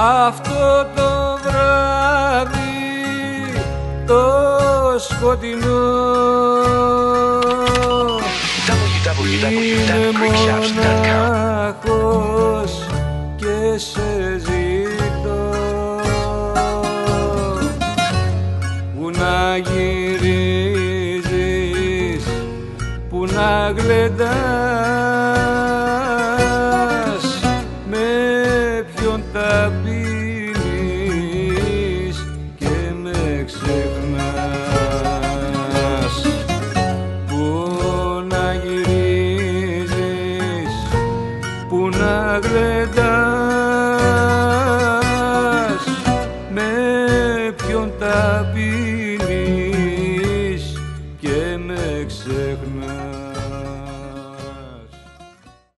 αυτό το βράδυ το σκοτεινό. Είμαι μονάχος και σε ζητώ, που να γυρίζεις, που να γλεντάς, με ποιον τα πίνεις και με ξεχνάς. Που να γυρίζεις, που να γλεντάς, με ποιον τα πίνεις και με ξεχνάς.